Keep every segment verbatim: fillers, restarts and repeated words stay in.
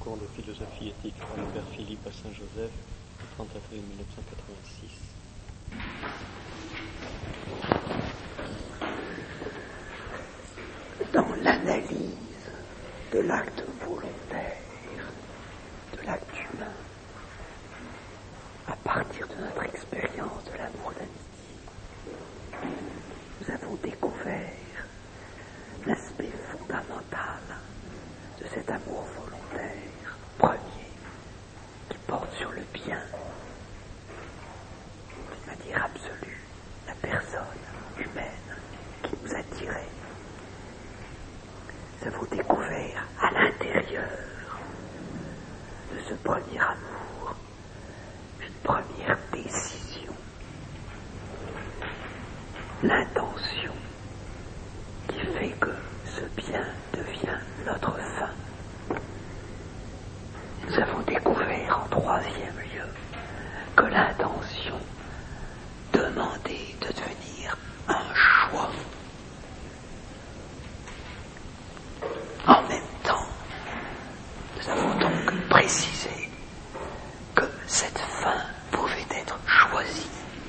cours de philosophie éthique par le père Philippe à Saint-Joseph, le trente avril mille neuf cent quatre-vingt-six. Dans l'analyse de l'acte volontaire, de l'acte humain, à partir de notre expérience de l'amour d'amitié, nous avons découvert l'aspect fondamental de cet amour volontaire premier qui porte sur le bien, d'une manière absolue, la personne humaine qui nous attirait. Nous avons découvert à l'intérieur de ce premier amour une première décision, l'intention qui fait que ce bien devient notre fin. Nous avons découvert en troisième lieu que l'intention demandait de devenir un choix. En même temps, nous avons donc précisé que cette fin pouvait être choisie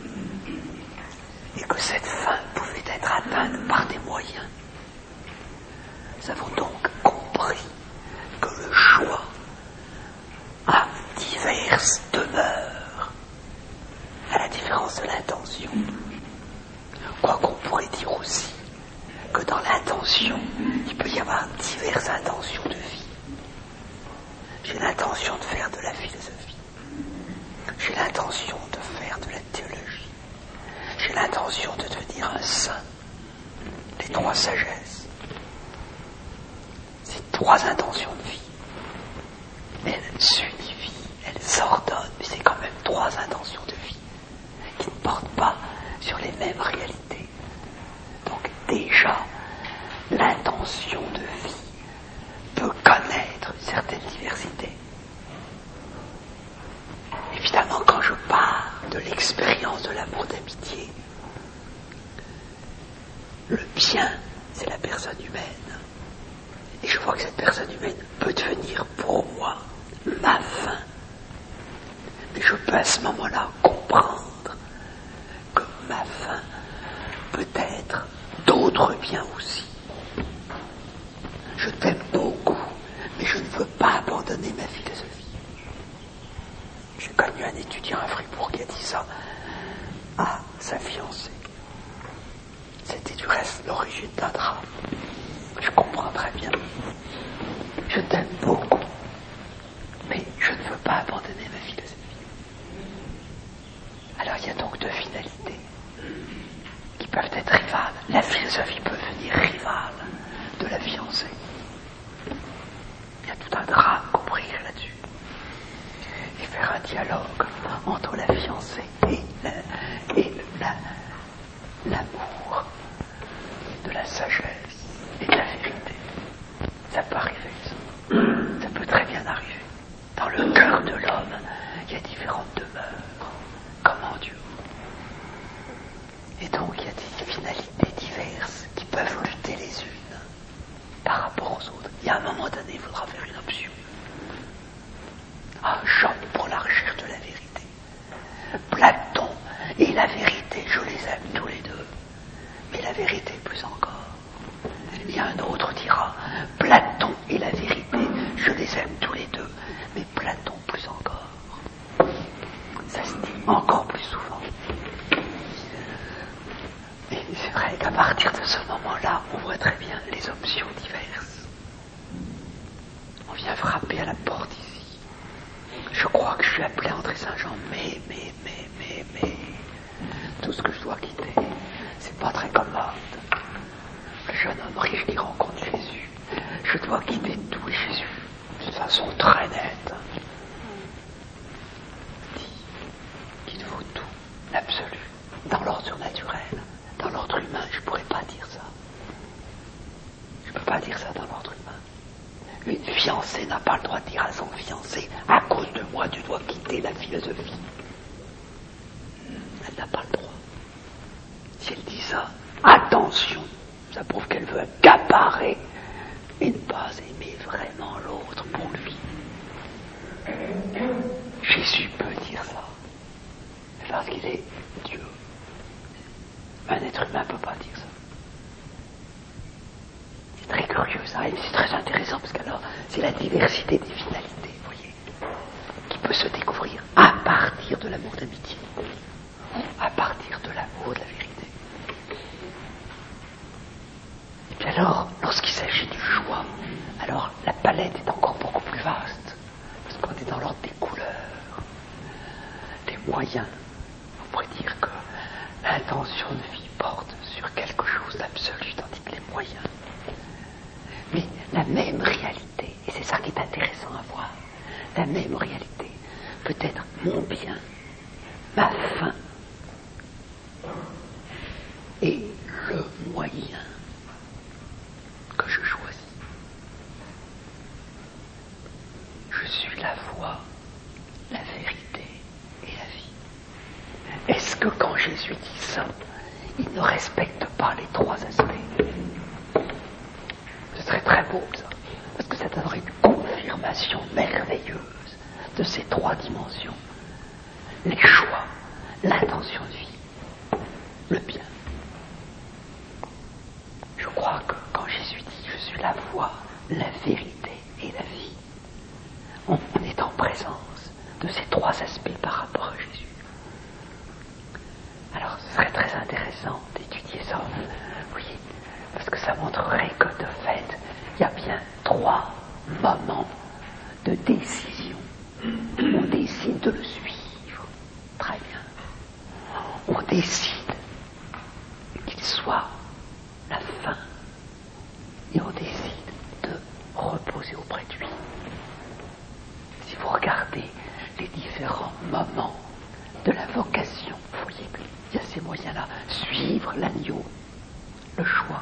et que cette fin pouvait être atteinte par des moyens. Nous avons donc compris que le choix a diverses demeures, à la différence de l'intention. Quoi qu'on pourrait dire aussi que dans l'intention, il peut y avoir diverses intentions de vie. J'ai l'intention de faire de la philosophie. J'ai l'intention de faire de la théologie. J'ai l'intention de devenir un saint. Les trois sagesses. Ces trois intentions de vie, elles s'unifient, elles s'ordonnent, mais c'est quand même trois intentions de vie qui ne portent pas sur les mêmes réalités. Donc déjà, l'intention de vie peut connaître une certaine diversité. Évidemment, quand je pars de l'expérience de l'amour d'amitié, le bien, c'est la personne humaine. Et je vois que cette personne humaine peut devenir pour moi ma fin. Mais je peux à ce moment-là comprendre que ma fin peut être d'autres biens aussi. Je t'aime beaucoup, mais je ne veux pas abandonner ma philosophie. J'ai connu un étudiant à Fribourg qui a dit ça à sa fiancée. C'était du reste l'origine d'un drame. Je comprends très bien. Je t'aime beaucoup, mais je ne veux pas abandonner ma philosophie. Alors il y a donc deux finalités qui peuvent être rivales. La philosophie peut devenir rivale de la fiancée. Il y a tout un drame qu'on pourrait écrire là-dessus. Et faire un dialogue entre la fiancée et, la, et la, l'amour de la sagesse et de la vérité. Ça peut arriver, ça. Ça peut très bien arriver. Dans le cœur de l'homme, il y a différentes demeures, comme en Dieu. Et donc, il y a des finalités diverses qui peuvent lutter les unes par rapport aux autres. Il y a un moment donné, il faudra faire une option. Ah, Jean pour la recherche de la vérité. Platon et la vérité, je les aime tous les deux. Mais la vérité plus encore. Il y a un autre dira, Platon et la vérité, je les aime tous les deux. Mais Platon plus encore. Ça se dit encore plus souvent. Et c'est vrai qu'à partir de ce moment-là, on voit très bien les options diverses. On vient frapper à la porte ici. Je crois que je suis appelé à André Saint-Jean, mais, mais, mais, mais, mais, tout ce que je dois quitter, c'est pas très commode. Le jeune homme riche qui rencontre Jésus, je dois quitter tout, et Jésus, d'une façon très nette, dit qu'il faut tout, l'absolu, dans l'ordre surnaturel. Dans l'ordre humain, je ne pourrais pas dire ça. Je ne peux pas dire ça dans l'ordre humain. Une fiancée n'a pas le droit de dire à son fiancé, à cause de moi, tu dois quitter la philosophie. Elle n'a pas le droit. Si elle dit ça, attention, ça prouve qu'elle veut accaparer et ne pas aimer vraiment l'autre pour lui. Jésus peut dire ça. C'est parce qu'il est Dieu. Un être humain ne peut pas dire ça. C'est très curieux ça, et c'est très intéressant parce qu'alors c'est la diversité des finalités, vous voyez, qui peut se découvrir à partir de l'amour d'amitié, à partir de l'amour de la vérité. Et puis alors, lorsqu'il s'agit du choix, alors la palette est encore beaucoup plus vaste, parce qu'on est dans l'ordre des couleurs, des moyens. On pourrait dire que l'intention de vie porte sur quelque chose d'absolu, tandis que les moyens. Mais la même réalité, et c'est ça qui est intéressant à voir, la même réalité peut être mon bien, ma fin, et le moyen que je choisis. Je suis la voie, la vérité et la vie. Est-ce que quand Jésus dit ça, il ne respecte pas les trois aspects? Ce serait très beau ça, parce que ça donnerait une confirmation merveilleuse de ces trois dimensions. Les choix, l'intention de vie, le bien. Je crois que quand Jésus dit « Je suis la voie, la vérité et la vie », on, on est en présence de ces trois aspects par rapport à Jésus. Alors ce serait très intéressant d'étudier ça, vous voyez, parce que ça montrerait que de fait, il y a bien trois moments de décision. On décide de le suivre, très bien. On décide qu'il soit la fin, et on décide de reposer auprès de lui. Si vous regardez les différents moments de la vocation, vous voyez qu'il y a ces moyens-là. Suivre l'agneau, le choix.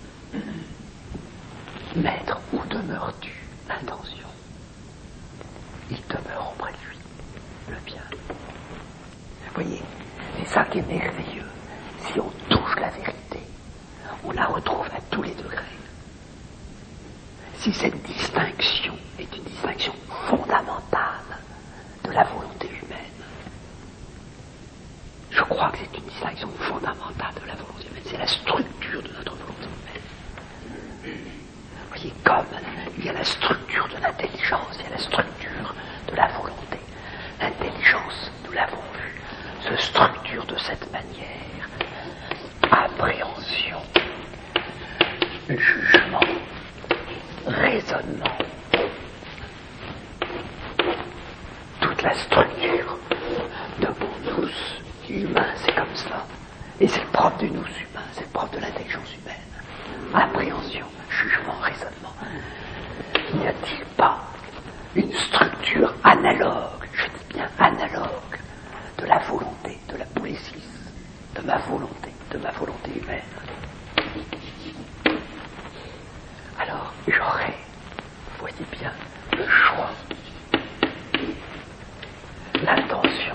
Maître, où demeures-tu? L'intention. Il demeure auprès de lui, le bien. Vous voyez, c'est ça qui est merveilleux. Si on touche la vérité, on la retrouve à tous les degrés. Si cette distinction est une distinction fondamentale de la volonté humaine, je crois que c'est une distinction fondamentale de la volonté humaine, c'est la structure de notre volonté humaine. Vous voyez, comme il y a la structure de l'intelligence, il y a la structure de la volonté. L'intelligence, nous l'avons vu, se structure de cette manière. Appréhension, jugement, raisonnement. Toute la structure de mon nous humain, c'est comme ça. Et c'est le propre du nous humain, c'est le propre de l'intelligence humaine. Appréhension, jugement, raisonnement. N'y a-t-il pas une structure analogue, je dis bien analogue, de la volonté, de la poésie, de ma volonté, de ma volonté humaine? Alors, j'aurai, vous voyez bien, le choix, l'intention,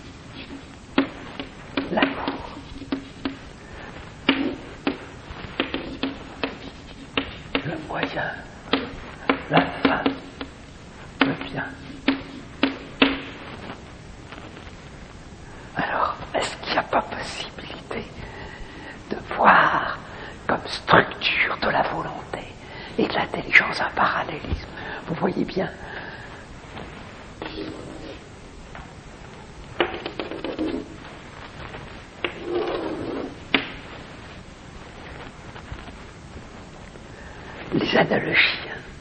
l'amour, le moyen, la fin, le bien. Alors, est-ce qu'il n'y a pas possibilité de voir comme structure de la volonté et de l'intelligence un parallélisme? Vous voyez bien. Les analogies.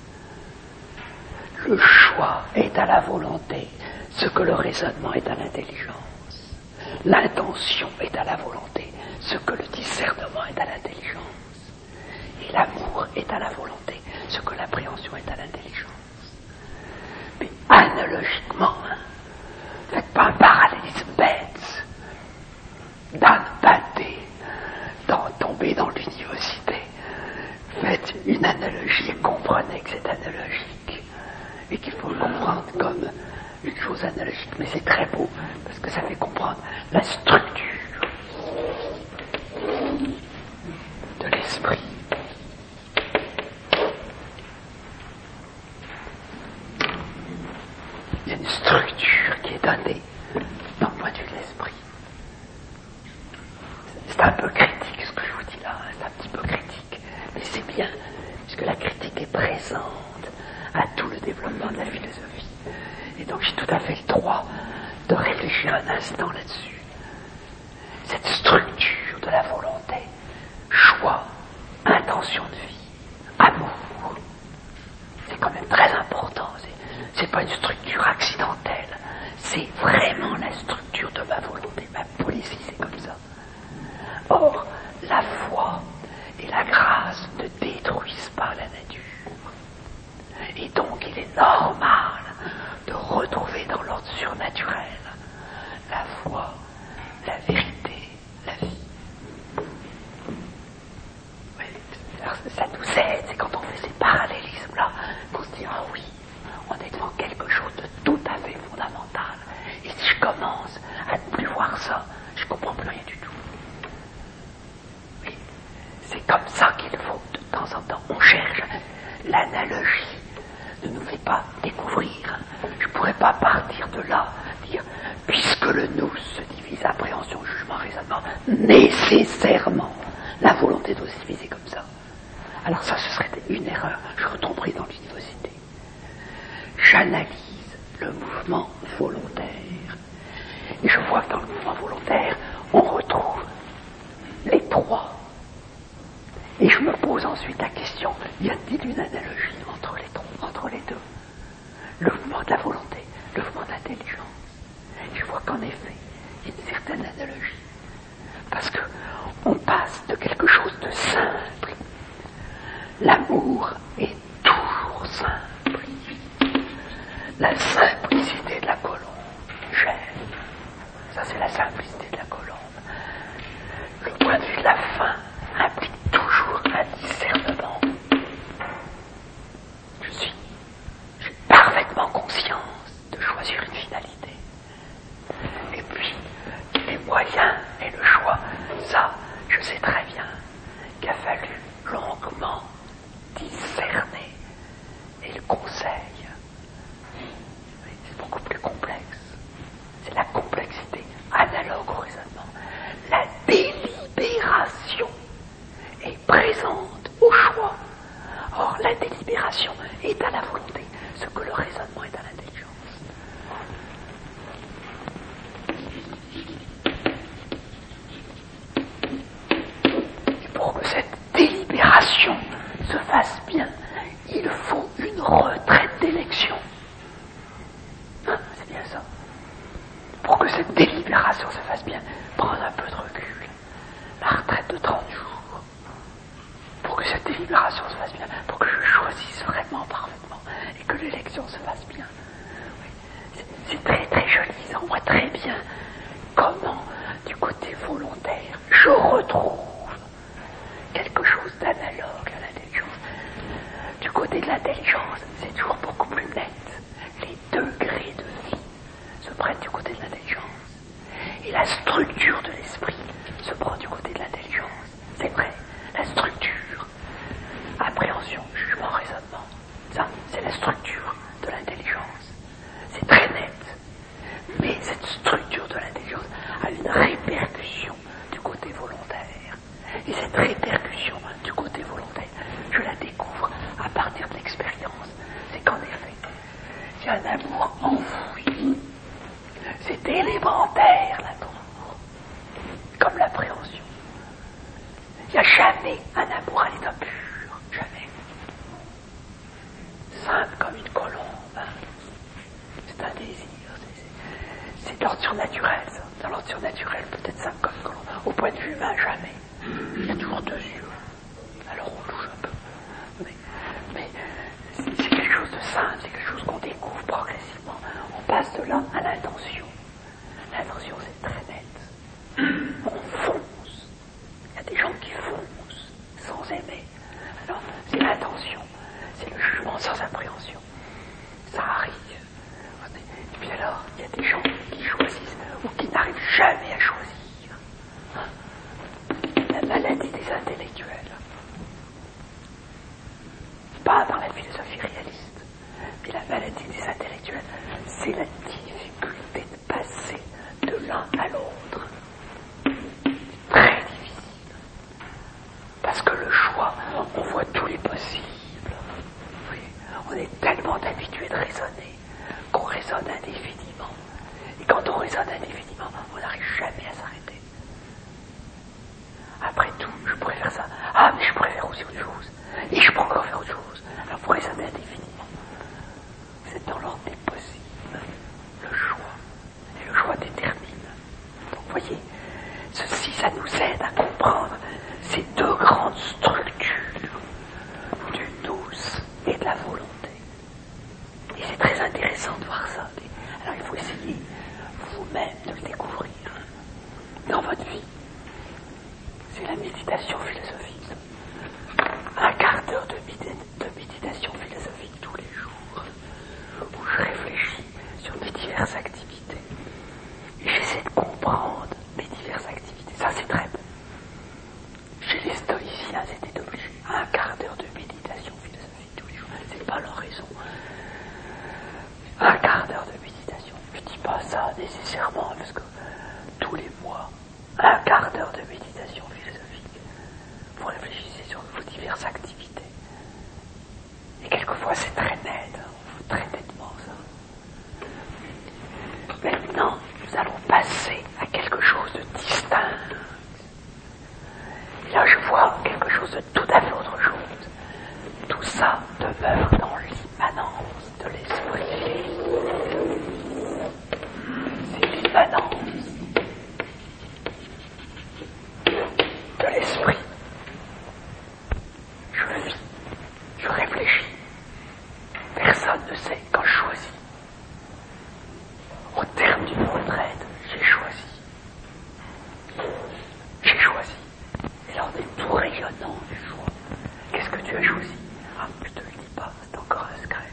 Le choix est à la volonté, ce que le raisonnement est à l'intelligence. L'intention est à la volonté, ce que le discernement est à l'intelligence. Et l'amour est à la volonté, ce que l'appréhension est à l'intelligence. Mais analogiquement, hein, faites pas un parallélisme bête, d'âne bâté, dans tomber dans l'uniosité. Faites une analogie et comprenez que c'est analogique. Et qu'il faut le comprendre comme une chose analogique. Mais c'est très beau, parce que ça fait comprendre la structure de l'esprit. Il y a une structure qui est donné d'un point de vue de l'esprit. C'est un peu critique ce que je vous dis là, c'est un petit peu critique, mais c'est bien, puisque la critique est présente à tout le développement de la philosophie. Et donc j'ai tout à fait le droit de réfléchir un instant là-dessus. Cette structure de la volonté, choix, intention de vie, amour, c'est quand même très important. C'est, c'est pas une structure accidentelle, c'est vraiment la structure de ma volonté. Ma policy, c'est comme ça. Or, la foi et la grâce ne détruisent pas la nature. Et donc, il est normal de retrouver dans l'ordre surnaturel la foi, la vérité, la vie. Oui, alors ça nous aide, c'est quand on fait ces parallélismes-là qu'on se dit, ah oui, on est devant quelque chose de tout à fait fondamental. Et si je commence à ne plus voir ça, je ne comprends plus rien du tout. Oui, c'est comme ça qu'il faut, de temps en temps, on cherche. L'analogie ne nous fait pas découvrir. Je ne pourrais pas partir de là, dire, puisque le nous se divise, appréhension, jugement, raisonnement, nécessairement, la volonté doit se diviser comme ça. Alors ça, ce serait une erreur. Je retomberai dans l'univocité. J'analyse le mouvement volontaire. Et je vois que dans le mouvement volontaire, on retrouve les trois. Et je me pose ensuite la question, y a-t-il une analogie entre les trois, entre les deux? Le mouvement de la volonté, le mouvement de l'intelligence. Je vois qu'en effet, il y a une certaine analogie. Parce que on passe de quelque chose de simple. L'amour est toujours simple. La simplicité de la colombe, j'aime. Ça, c'est la simplicité de la colombe. Le point de vue de la fin implique toujours un discernement. Je suis, j'ai parfaitement conscience de choisir une finalité. Et puis, les moyens et le choix, ça, je sais très bien qu'il a fallu longuement discerner et le conseil. C'est beaucoup plus complexe. C'est la complexité analogue au raisonnement. La délibération est présente au choix. Or, la délibération est à la volonté, ce que le raisonnement est à l'intelligence. Et pour que cette délibération se fasse bien, il faut une retraite d'élection. Hein, c'est bien ça. Pour que cette délibération se fasse bien, prendre un peu de recul. La retraite de trente jours. Pour que cette délibération se fasse bien, pour que je choisisse vraiment parfaitement et que l'élection se fasse bien. Oui. C'est, c'est très très joli, ça on voit très bien comment, du côté volontaire, je retrouve quelque chose d'analogue à l'intelligence. Du côté de l'intelligence, c'est toujours beaucoup plus net. Les degrés de vie se prennent du côté de l'intelligence. Et la structure de l'esprit se prend du côté de l'intelligence. C'est vrai, la structure, appréhension, jugement, raisonnement, ça, c'est la structure de l'intelligence. C'est très net. Mais cette structure de l'intelligence a une répercussion du côté volontaire. Et cette répercussion du côté volontaire, je la découvre à partir de l'expérience. C'est qu'en effet, il y a un amour enfoui. C'est élémentaire, l'amour, comme l'appréhension. Il n'y a jamais un amour à l'état pur, jamais. Simple comme une colombe. Hein. C'est un désir. C'est, c'est, c'est de l'ordre surnaturel, ça. Dans l'ordre surnaturel, peut-être simple comme une colombe. Au point de vue humain, jamais. Il y a toujours deux yeux. Alors on louche un peu. Mais, mais c'est, c'est quelque chose de simple, c'est quelque chose qu'on découvre progressivement. On passe de là à l'intention. L'intention, c'est très net. On fonce. Il y a des gens qui foncent sans aimer. Alors, c'est l'intention. C'est le jugement sans appréhension. Ça arrive. Et puis alors, il y a des gens qui choisissent ou qui n'arrivent jamais à choisir. La maladie des intellectuels. Pas dans la philosophie réaliste, mais la maladie des intellectuels, c'est la difficulté intéressant de voir ça. Alors il faut essayer vous-même de le découvrir dans votre vie. C'est la méditation philosophique. Un quart d'heure de, médit- de méditation philosophique tous les jours, où je réfléchis sur mes diverses activités. Et j'essaie de comprendre mes diverses activités. Ça, c'est très bon. Chez les stoïciens, c'était obligé. Un quart d'heure de méditation philosophique tous les jours. C'est pas leur raison. Un quart d'heure de méditation. Je dis pas ça nécessairement, parce que tous les mois, un quart d'heure de méditation philosophique. Vous réfléchissez sur vos diverses activités. Et quelquefois, c'est très net. Hein. Très nettement, ça. Maintenant, nous allons passer à quelque chose de distinct. Et là, je vois quelque chose de tout à fait autre chose. Tout ça demeure dans l'immanence de l'esprit. C'est l'immanence de l'esprit. Je vis, je réfléchis. Personne ne sait quand je choisis. Au terme d'une retraite, j'ai choisi. J'ai choisi. Et là, on est tout rayonnant du choix. Qu'est-ce que tu as choisi? Ah, je te le dis pas, c'est encore un secret.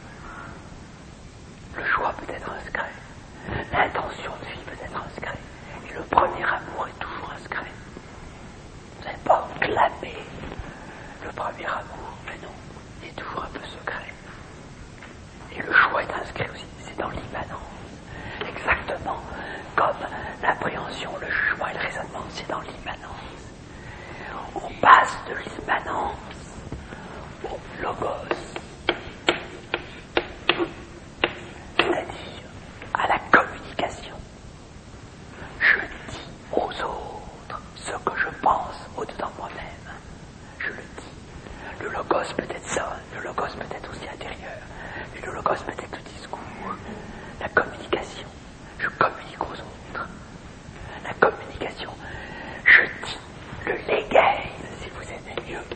Le choix peut être un secret. L'intention de vie peut être un secret. Et le premier amour est toujours un secret. Vous n'allez pas clamer le premier amour, mais non, il est toujours un peu secret. Et le choix est un secret aussi, c'est dans l'immanence. Exactement comme l'appréhension, le jugement et le raisonnement, c'est dans l'immanence. On passe de l'immanence au logos, c'est-à-dire à la communication. Je dis aux autres ce que je pense au-dedans de moi-même. Je le dis. Le logos peut être ça, le logos peut être aussi intérieur, mais le logos peut être le discours, la communication. Je communique aux autres. La communication. Je dis le légué, si vous aimez mieux.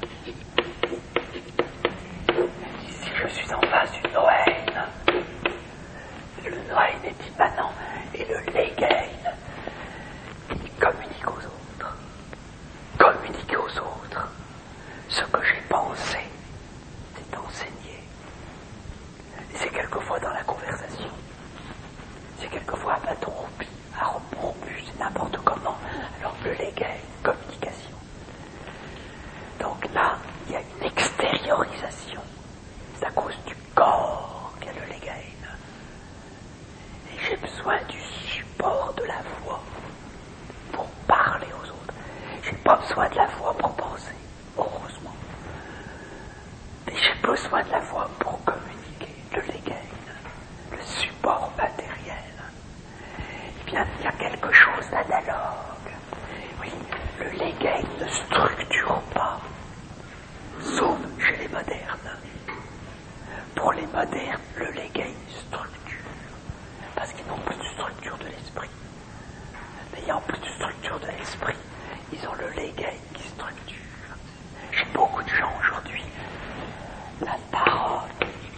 Si je suis en face du Noël, le Noël est immanent et le légué, il communique aux autres. Communiquer aux autres ce que j'ai pensé, c'est enseigner. Et c'est quelquefois dans la conversation. C'est quelquefois à bâton rompu, à rompu, c'est n'importe comment. Alors le légué, communication. Donc là, il y a une extériorisation. C'est à cause du corps qu'il y a le légué. Et j'ai besoin du support de la voix pour parler aux autres. J'ai pas besoin de la voix pour penser, heureusement. Mais j'ai besoin de la voix pour communiquer, le légué, le support matériel. Eh bien, il y a quelque chose d'analogue. Oui, le légué ne structure pas, sauf chez les modernes. Pour les modernes, le légué structure, parce qu'ils n'ont plus de structure de l'esprit. Mais ayant plus de structure de l'esprit, ils ont le légué qui structure. J'ai beaucoup de gens aujourd'hui, la parole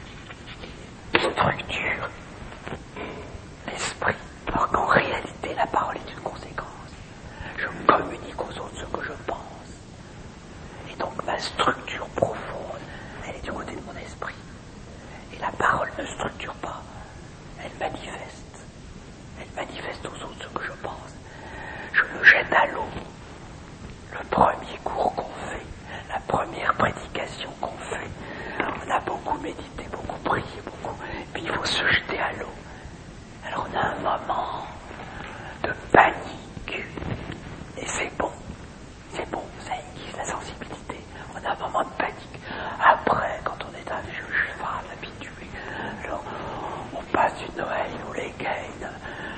structure l'esprit, alors qu'en réalité la parole est une conséquence. Je communique aux autres ce que je pense. Et donc ma structure profonde, elle est du côté de mon esprit. Et la parole ne structure pas, elle manifeste. Elle manifeste aux autres ce que je pense. Je le jette à l'eau. Le premier cours qu'on fait, la première prédication qu'on fait, on a beaucoup médité, beaucoup prié, beaucoup, puis il faut se jeter à l'eau. Alors on a un moment de panique, et c'est bon, c'est bon, ça aiguise la sensibilité. On a un moment de panique. Après, quand on est un vieux cheval habitué, alors on passe du Noël au légué,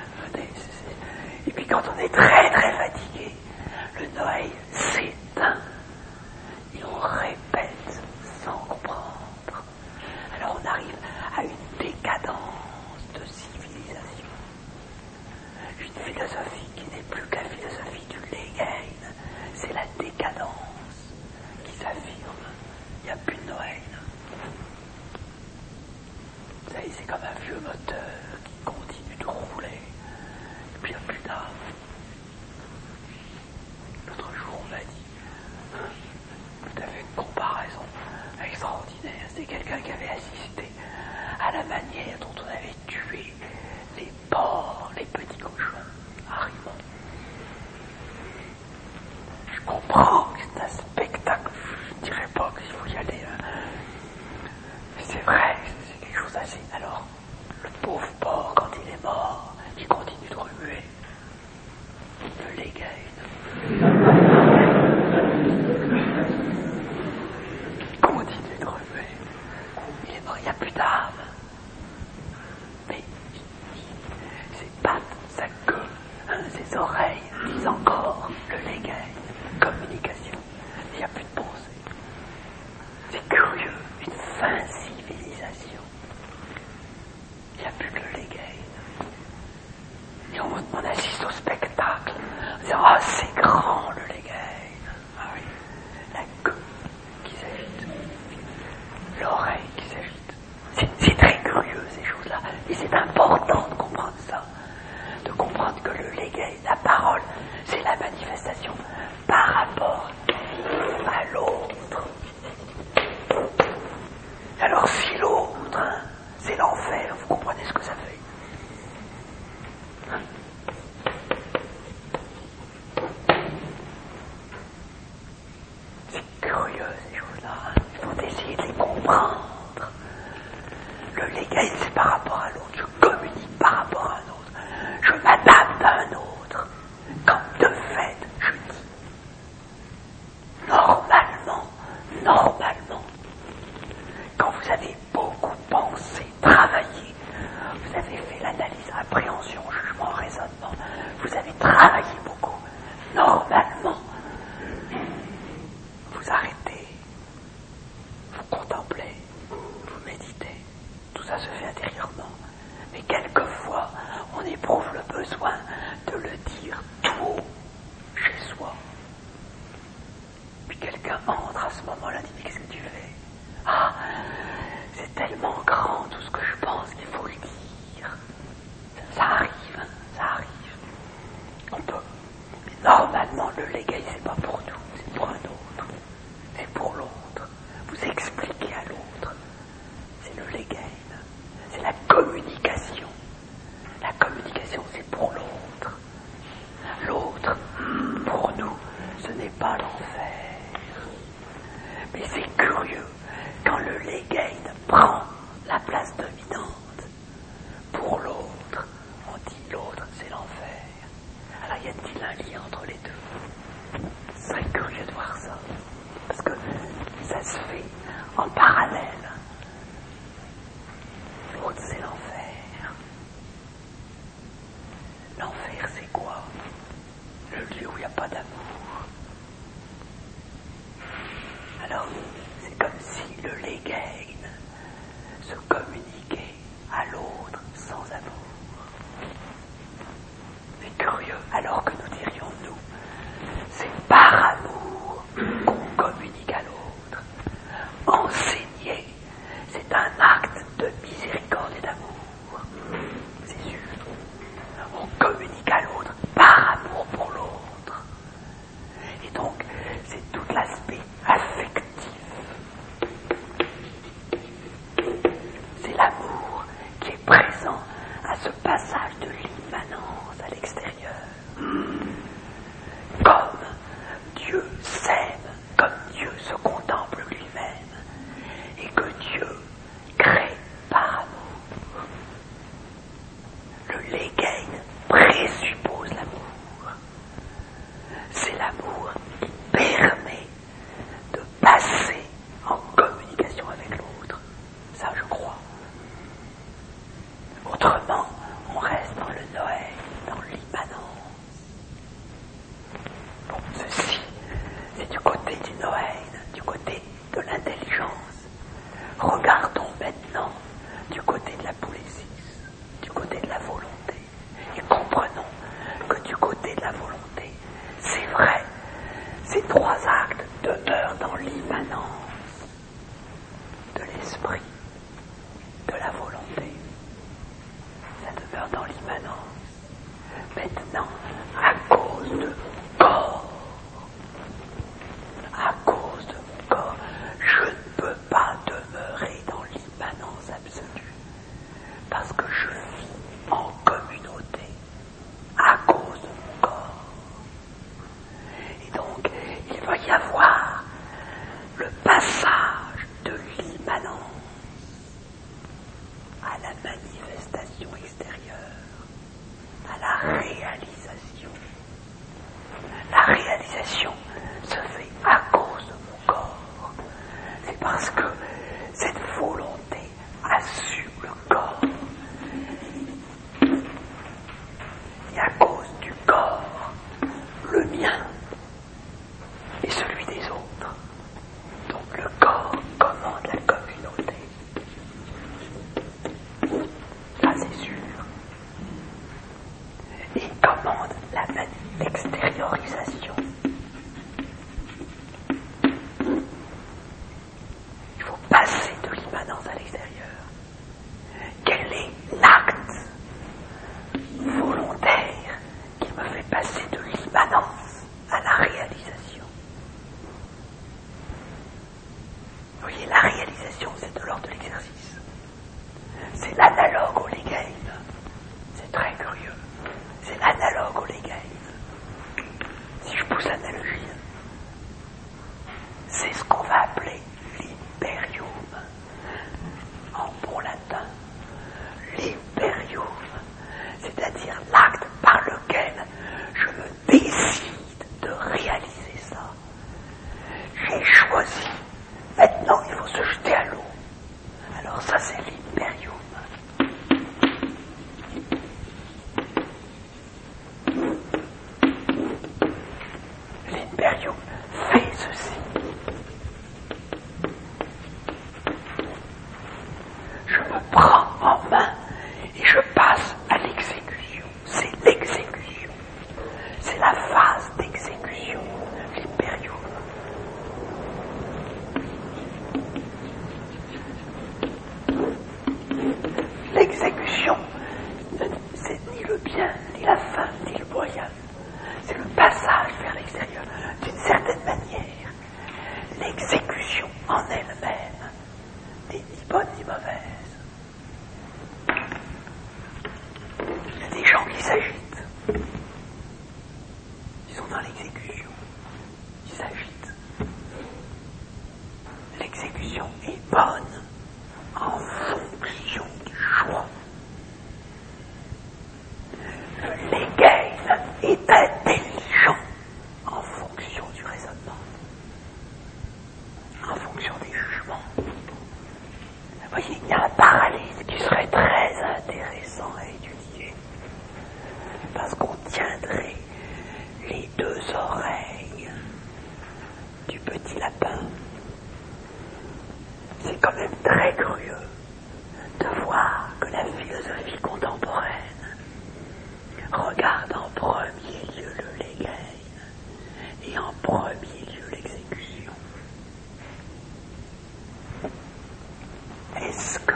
et puis quand on est très très fatigué, le Noël s'éteint et on répète sans comprendre. Alors on arrive à une décadence de civilisation, une philosophie qui n'est plus que la philosophie du légué, c'est la décadence qui s'affirme. Il n'y a plus de Noël. Vous savez, c'est comme comme un vieux moteur qui continue de rouler, et puis il n'y a plus d'âme. L'autre jour, on m'a dit, tout à fait une comparaison extraordinaire. C'était quelqu'un qui avait assisté à la manière dont on avait tué les porcs, les petits cochons à Rimont. Je comprends que c'est un spectacle, je ne dirais pas qu'il faut y aller, hein. Mais c'est vrai, c'est quelque chose d'assez... Alors, le pauvre porc, quand il est mort, il continue de remuer. Le léguaine. Il continue de remuer. Il est mort, il n'y a plus d'âme. Mais ses pattes, sa queue, hein, ses oreilles disent encore le léguaine. Communication. Il n'y a plus de pensée. C'est curieux, une fin civilisation. Il n'y a plus que le léguaine. Et on, on assiste au spectacle en disant ah, c'est grand le léguaine. Ah oui, la queue qui s'agite, l'oreille qui s'agite. C'est, c'est très curieux ces choses-là. Et c'est important de comprendre ça. De comprendre que le léguaine, la parole, c'est la manifestation par rapport à l'autre. Alors si l'autre, hein, c'est l'enfer, vous comprenez ce que ça fait? Hein? C'est curieux ces choses-là, hein. Il faut essayer de les comprendre. Le léguaine, c'est par rapport à l'autre, je communique par rapport à un autre, je m'adapte à un autre, quand de fait, je dis, normalement, normalement, quand vous avez beaucoup pensé, travaillé, vous avez fait l'analyse, appréhension, jugement, raisonnement, vous avez travaillé beaucoup, normalement, vous arrêtez, vous contemplez, vous méditez, tout ça se fait intérieurement, mais quelquefois, on éprouve le besoin de le dire tout haut, chez soi. Puis quelqu'un entre à ce moment-là et dit mais qu'est-ce que tu fais? Ah, c'est tellement grand tout ce que je pense qu'il faut le dire. Ça, ça arrive, hein, ça arrive. On peut. Mais normalement, le léguaine, c'est pas pour nous, c'est pour un autre. C'est pour l'autre. Vous expliquez à l'autre. C'est le léguaine. C'est la communication. La communication, c'est pour l'autre. L'autre, pour nous, ce n'est pas l'enfer. Mais c'est curieux, quand le léguaine prend la place dominante, pour l'autre, on dit l'autre, c'est l'enfer. Alors y a-t-il un lien entre les deux? Ce serait curieux de voir ça, parce que ça se fait en parallèle. L'autre, c'est l'enfer. L'enfer, c'est quoi? Le lieu où il n'y a pas d'amour. Alors, c'est comme si le léguaine se communiquait à l'autre sans amour. C'est curieux, alors que nous dirions, nous, c'est par amour qu'on communique à l'autre. Enseigner, c'est un acte de miséricorde et d'amour. C'est sûr. On communique à l'autre par amour pour l'autre. Et donc, c'est tout l'aspect affectif. C'est l'amour qui est présent à ce passage de l'immanence à l'extérieur. Comme Dieu s'aime, comme Dieu se contemple lui-même, et que Dieu crée par amour. Le léguaine présuppose l'amour. C'est l'amour qui permet de passer en communication avec l'autre. Ça, je crois. Autrement, on reste dans le Noël, dans l'immanence. Bon, ceci, c'est du côté du Noël, du côté de l'intelligence. Regardons maintenant du côté de la polésis, du côté de la volonté. Et comprenons que du côté de la volonté, c'est vrai, ces trois actes demeurent dans l'immanence de l'esprit, de la volonté. manifestation extérieure, à la réalisation. La réalisation se fait à cause de mon corps. C'est parce que cette volonté assume le corps. Et à cause du corps, le mien et celui des autres. Donc le corps commande la communauté. Ça c'est sûr. Et commande la l'extériorisation. Il faut passer de l'immanence à l'extérieur. Quel est l'acte volontaire qui me fait passer de l'immanence à la réalisation? Vous voyez, la réalisation, c'est de l'ordre de l'exercice. C'est l'analogue au Legain. C'est très curieux. C'est l'analogue au Legain. Si je pousse l'analogie, c'est ce qu'on va appeler l'imperium. En bon latin, l'imperium, c'est-à-dire l'acte par lequel je me décide de réaliser ça. J'ai choisi. Maintenant, il faut se jeter à l'eau. Alors ça, c'est l'imperium. L'imperium fait ceci. Je me prends en main et je passe à l'exécution. C'est l'exécution. C'est la phase d'exécution, l'imperium. L'exécution, c'est ni le bien, ni la fin, ni le moyen. C'est le passage vers l'extérieur. D'une certaine manière, l'exécution en elle-même n'est ni bonne ni mauvaise. Il y a des gens qui s'agitent. Ils sont dans l'exécution. Ils s'agitent. L'exécution est bonne en fonction du choix. Le Legain est intelligent en fonction du raisonnement, en fonction des jugements. Vous voyez, il y a un parallèle qui serait très intéressant à étudier, parce qu'on tiendrait les deux oreilles du petit lapin. C'est quand même très curieux de voir que la philosophie contemporaine regarde en premier lieu le Legain et en premier lieu l'exécution. Est-ce que,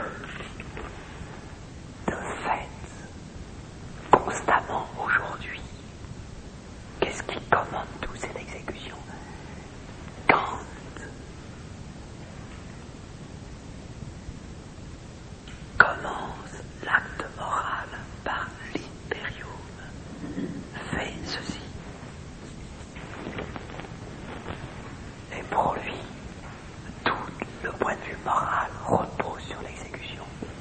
de fait, constamment aujourd'hui, qu'est-ce qui commande tout? C'est l'exécution. Kant commence l'acte moral par l'imperium, fait ceci. Et pour lui, tout le point de vue moral repose sur l'exécution.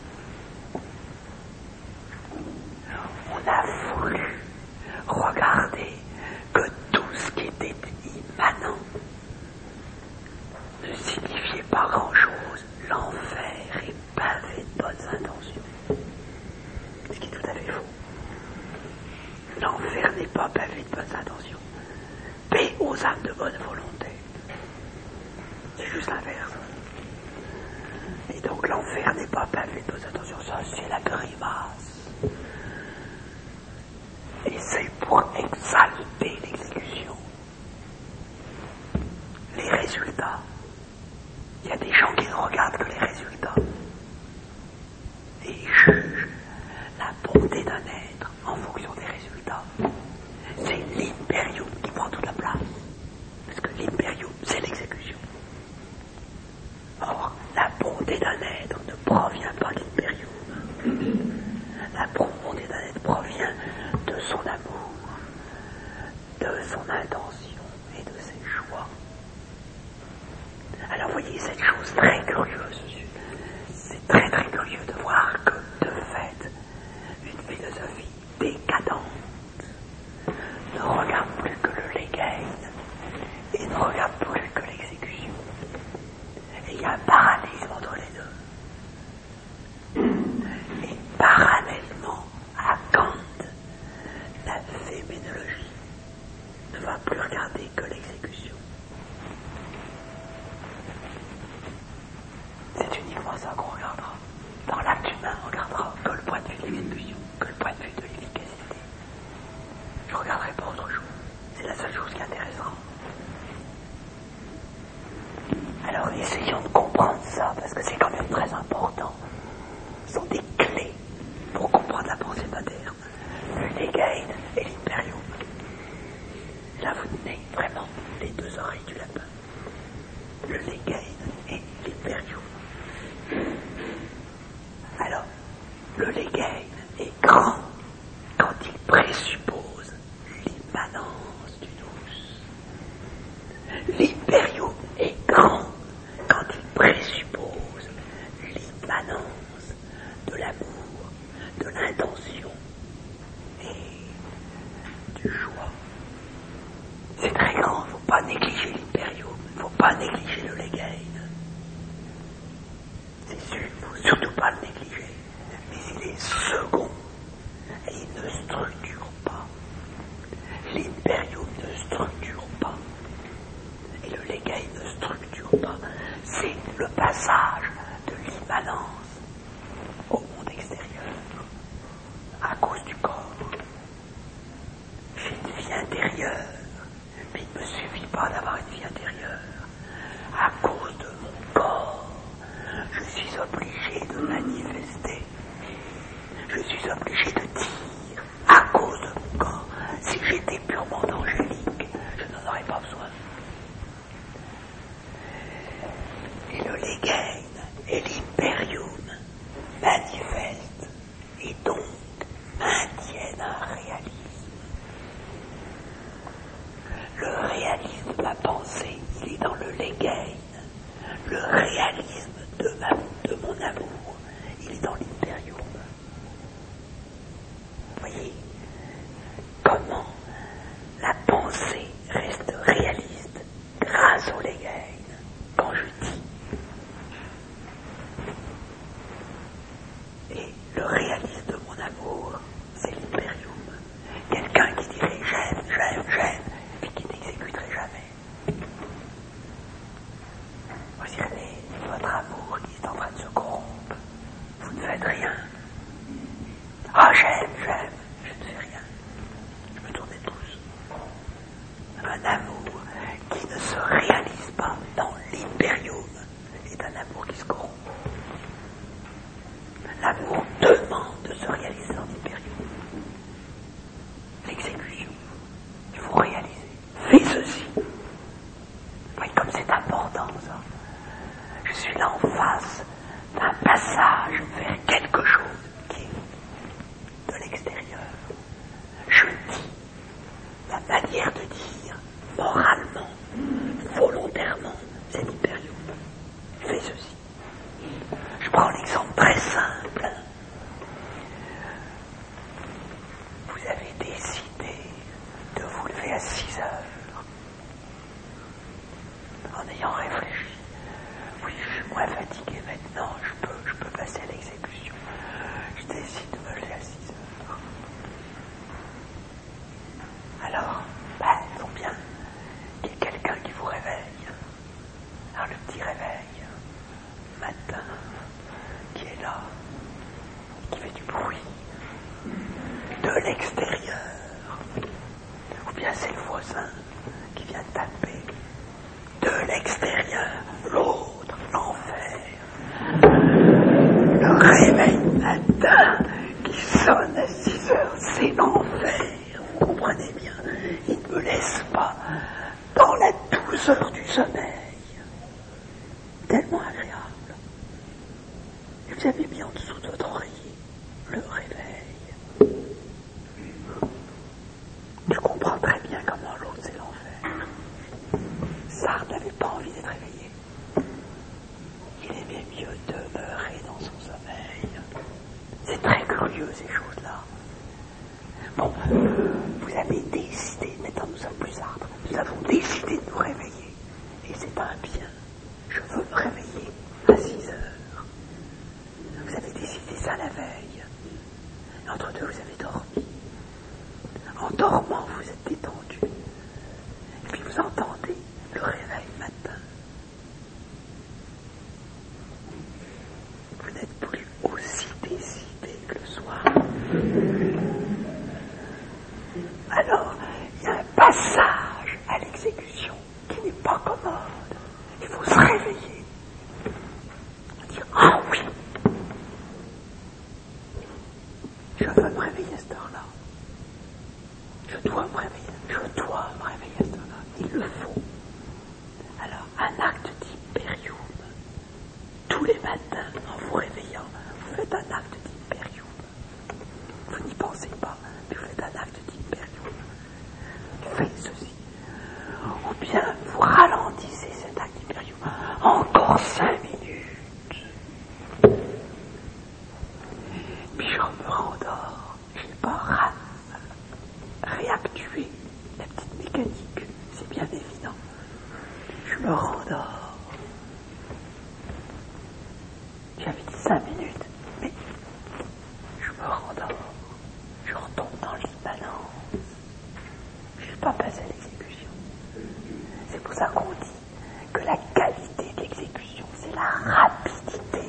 On a voulu regarder que tout ce qui était immanent ne signifiait pas grand-chose. L'enfer est pavé de bonnes intentions. Ce qui est tout à fait faux. L'enfer n'est pas pavé de bonnes intentions. Paix aux âmes de bonne volonté. C'est juste l'inverse. Et donc l'enfer n'est pas pavé de bonnes intentions. Ça, c'est la grimace. Et c'est pour exalter l'exécution. Les résultats. Il y a des gens qui ne regardent que les résultats. Et ils jugent la bonté d'un être en fonction des résultats. C'est l'imperium qui prend toute la place. Parce que l'imperium, c'est l'exécution. Or, la bonté d'un être ne provient pas de l'imperium. Legain est grand quand il présuppose l'immanence du nous. L'imperium est grand quand il présuppose l'immanence de l'amour, de l'intention et du choix. C'est très grand, il ne faut pas négliger l'imperium, il ne faut pas négliger le Legain. C'est sûr, il ne faut surtout pas le négliger, mais il est second et il ne structure pas. L'imperium ne structure pas et le Legain ne structure pas. C'est le passage de l'immanence au monde extérieur à cause du corps. J'ai une vie intérieure, mais il ne me suffit pas d'avoir une vie intérieure. À cause de mon corps, je suis obligé de manifester. Je suis obligé de dire à cause de mon corps. Si j'étais purement angélique, je n'en aurais pas besoin. Et le Legain et l'imperium manifestent et donc maintiennent un réalisme. Le réalisme de ma pensée, il est dans le Legain. Le réalisme de, ma, de mon amour, il est dans l'imperium. Vous voyez comment la pensée reste réaliste grâce au Legain quand je dis. Et le réalisme de mon amour, c'est l'imperium. Quelqu'un qui dirait j'aime, j'aime, j'aime, puis qui n'exécuterait jamais. Vous direz, votre amour qui est en train de se corrompre, vous ne faites rien. Ah, j'aime, j'aime, je ne fais rien. Je me tourne les pouces. Un amour qui ne se réalise pas dans l'imperium est un amour qui se corrompt. L'amour demande de se réaliser dans l'imperium. L'exécution, il faut réaliser. Fais ceci. Vous voyez comme c'est important ça. Je suis là en face d'un passage vers quelque chose qui est de l'extérieur. Je dis, la manière de dire, moralement, volontairement, c'est l'imperium. Fais ceci. Je prends l'exemple très simple. Vous avez décidé de vous lever à six heures en ayant réfléchi. Oui, je suis moins fatigué maintenant, je peux, je peux passer à l'exécution. Je décide de me lever à six heures. Alors, ben, il faut bien qu'il y ait quelqu'un qui vous réveille. Alors le petit réveil, matin, qui est là, qui fait du bruit, de l'extérieur. Ou bien c'est le voisin qui vient taper. De l'extérieur, l'autre, l'enfer. Le réveil matin qui sonne à six heures, c'est l'enfer. Vous comprenez bien, il ne me laisse pas dans la douceur du sommeil. Tellement agréable. Et vous avez mis en dessous de votre oreiller le réveil. Je comprends très bien comment l'autre c'est l'enfer. Sartre n'avait pas envie d'être réveillé. Il aimait mieux demeurer dans son sommeil. C'est très curieux ces choses-là. Bon, vous avez décidé, maintenant nous sommes plus Sartre, nous avons décidé de nous réveiller. Et c'est un bien. Je veux me réveiller à six heures. Vous avez décidé ça la veille. Entre deux, vous avez dormi. En dormant, vous êtes détendu. Et puis vous entendez le réveil matin. Vous n'êtes plus aussi décidé que le soir. Alors, il y a un passage à l'exécution qui n'est pas commode. Il faut se réveiller. Dire, ah oui, je veux me réveiller à cette heure-là. Je dois me réveiller. Je dois me réveiller à cette heure-là. Il le faut. Alors, un acte d'imperium. Tous les matins, en vous réveillant, vous faites un acte d'imperium. me rendors, je n'ai pas ra- réactué la petite mécanique, c'est bien évident. Je me rendors. J'avais dit cinq minutes, mais je me rendors. Je retombe dans l'immanence. Je ne suis pas passé à l'exécution. C'est pour ça qu'on dit que la qualité de l'exécution, c'est la rapidité.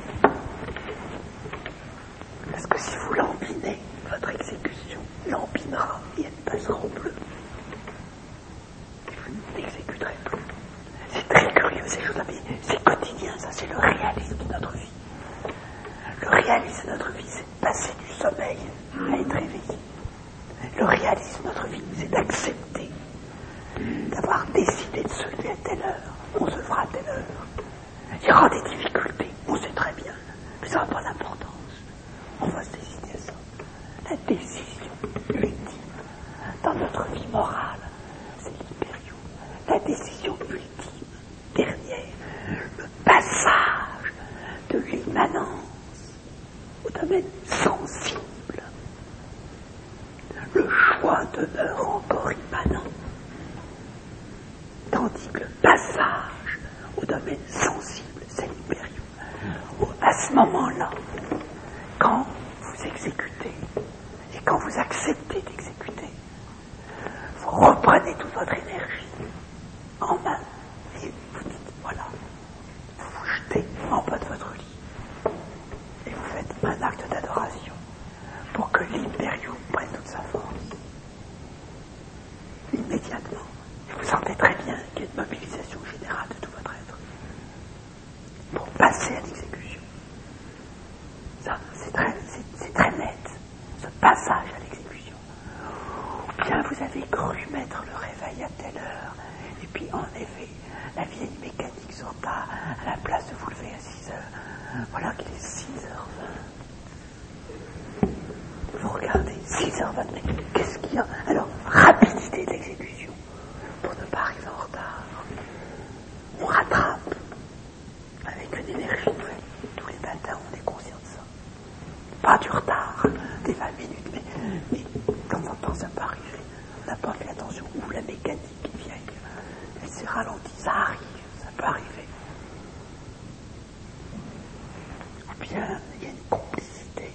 Parce que si vous lambinez votre exécution, lambinera et elle passera au bleu. Et vous n'exécuterez plus. C'est très curieux ces choses-là, mais c'est quotidien, ça c'est le réalisme de notre vie. Le réalisme de notre vie, c'est passer du sommeil à être réveillé. Le réalisme de notre vie, c'est d'accepter, d'avoir décidé de se lever à telle heure, on se levera à telle heure. Il y aura des difficultés, on sait très bien, mais ça n'a pas d'importance. On va se décider à ça. La décision ultime dans notre vie morale, c'est l'impérium. La décision ultime, dernière, le passage de l'immanence au domaine sensible. Le choix demeure encore immanent, tandis que le passage au domaine sensible, c'est l'impérium. À ce moment-là, quand vous exécutez, et quand vous acceptez d'exécuter, vous reprenez toute votre énergie en main, et vous dites, voilà, vous vous jetez en bas de votre lit, et vous faites un acte d'adoration, pour que l'impérium prenne toute sa force. Immédiatement. Et vous sentez très bien qu'il y a une mobilisation générale de tout votre être, pour passer à l'exécution. Ça, c'est très, c'est, c'est très net, ce passage à l'exécution. Ou bien vous avez cru mettre le réveil à telle heure, et puis en effet, la vieille mécanique sorta à la place de vous lever à six heures. Voilà qu'il est six heures vingt. Vous regardez, six heures vingt, mais qu'est-ce qu'il y a? Alors, rapidité d'exécution, pour ne pas arriver en retard. On rattrape avec une énergie nouvelle. Tous les matins, on est conscient de ça. Pas du retard, des vingt minutes, mais, mais de temps en temps, ça peut arriver. On n'a pas fait attention. Ou la mécanique est vieille, elle s'est ralentie. Ça arrive, ça peut arriver. Ou bien, il y a une complicité.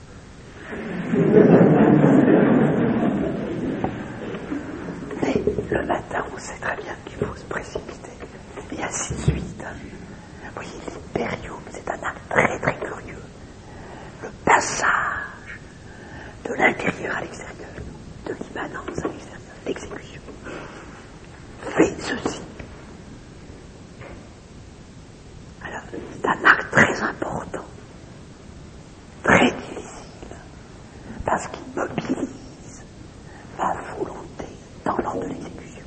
Mais le matin, on sait très bien qu'il faut se précipiter. Et ainsi de suite. Vous voyez, l'impérium, c'est un acte très très curieux. Le passage de l'intérieur à l'extérieur, de l'immanence à l'extérieur, l'exécution, fait ceci. Alors, c'est un acte très important, très difficile, parce qu'il mobilise ma volonté dans l'ordre de l'exécution.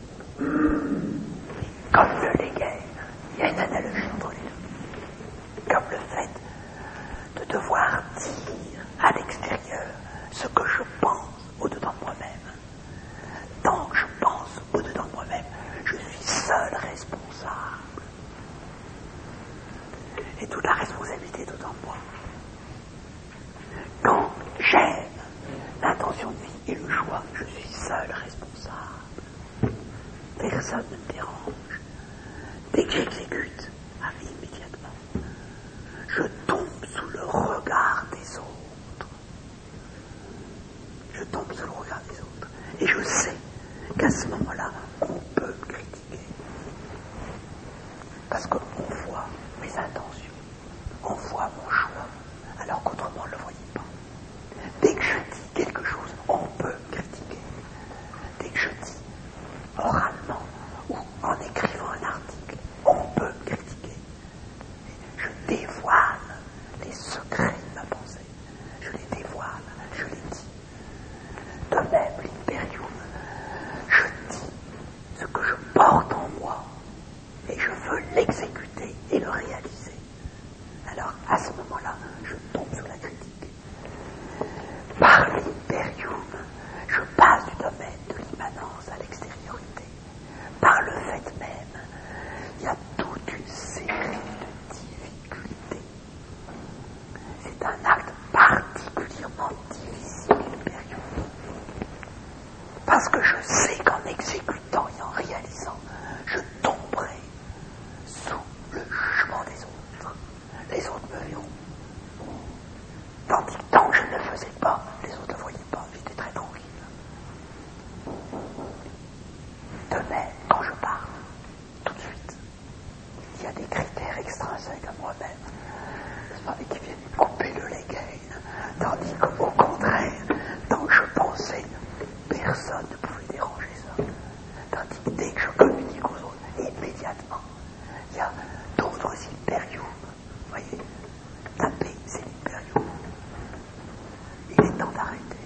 Comme le léguer, il y a une analogie entre les deux. Comme le fait de devoir dire à l'extérieur ce que je pense au-dedans de moi-même. Tant que je pense au-dedans de moi-même, je suis seul responsable. Et toute la responsabilité est au-dedans de moi. Quand j'aime l'intention de vie et le choix, je suis seul responsable. Personne ne me dérange. Dès que j'exécute, ah, immédiatement, je tombe sous le regard des autres. Je tombe sous le regard des autres. Et je sais qu'à ce moment-là, on peut me critiquer. Parce qu'on voit mes intentions, on voit mon choix, alors qu'autrement on ne le voyait pas. Dès que je dis quelque chose, on peut me critiquer. Dès que je dis oralement ou en écrivant un article, on peut me critiquer. Je dévoile les secrets de ma pensée. Je les dévoile, je les dis. De même, l'impérium, je dis s'arrêter.